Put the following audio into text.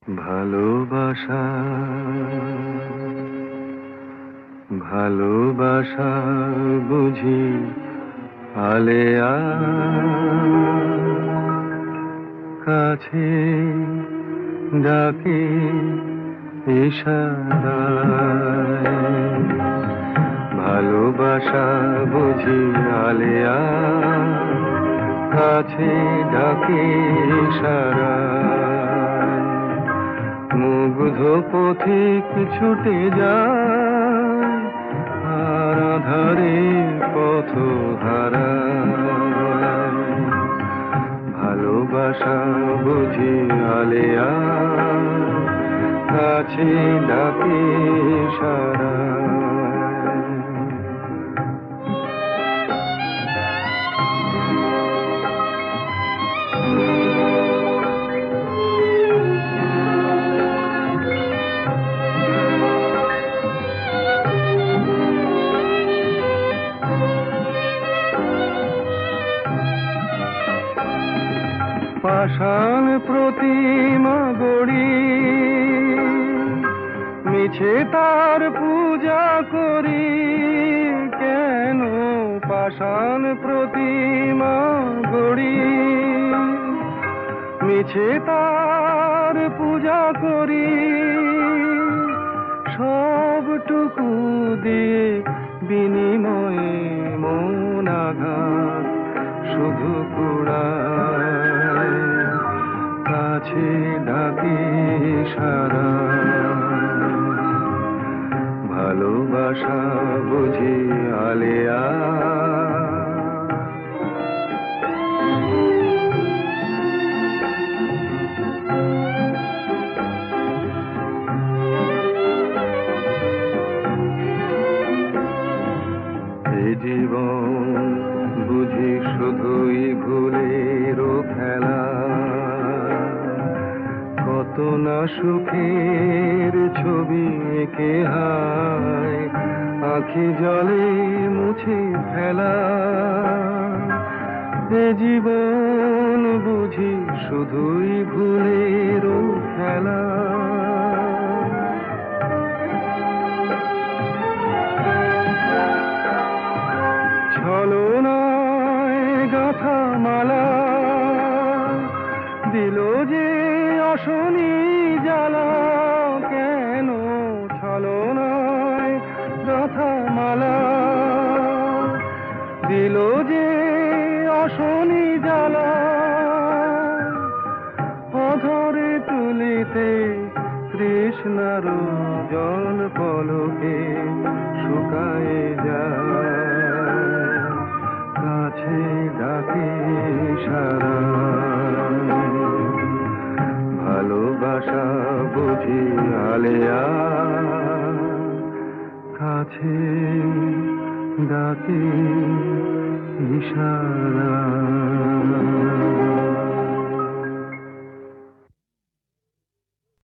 ভালোবাসা ভালোবাসা বুঝি আলেয়া কাছে ডাকে ইশারায়। ভালোবাসা বুঝি আলেয়া কাছে ডাকে ইশারায়। মুগ্ধ পথিক ছুটে যায় আর আধারে পথ হারায়। ভালোবাসা বুঝি আলেয়া কাছে ডাকে ইশারায়। পাষাণ প্রতিমা গড়ি মিছে তার পূজা করি কেন? পাষাণ প্রতিমা গড়ি মিছে তার পূজা করি। সবটুকু দিয়ে বিনিময়ে মন আঘাত শুধু কুড়ায়। কাছে ডাকে ইশারায়। ভালোবাসা বুঝি আলেয়া এ জীবন বুঝি শুধুই ভুলের খেলা। কত না সুখের ছবি এঁকে হায় আঁখি জলে মুছে ফেলা। এ জীবন বুঝি শুধুই ভুলের খেলা। ছলনায় গাঁথা মালা দিল যে অশনি জ্বালা কেন? ছলনায় গাঁথা মালা দিল যে অশনি জ্বালা। অধরে তুলিতে তৃষ্ণার জল পলকে শুকায়ে যায়। কাছে ডাকে ইশারায়। ভালোবাসা বুঝি আলেয়া কাছে ডাকে ইশারায়।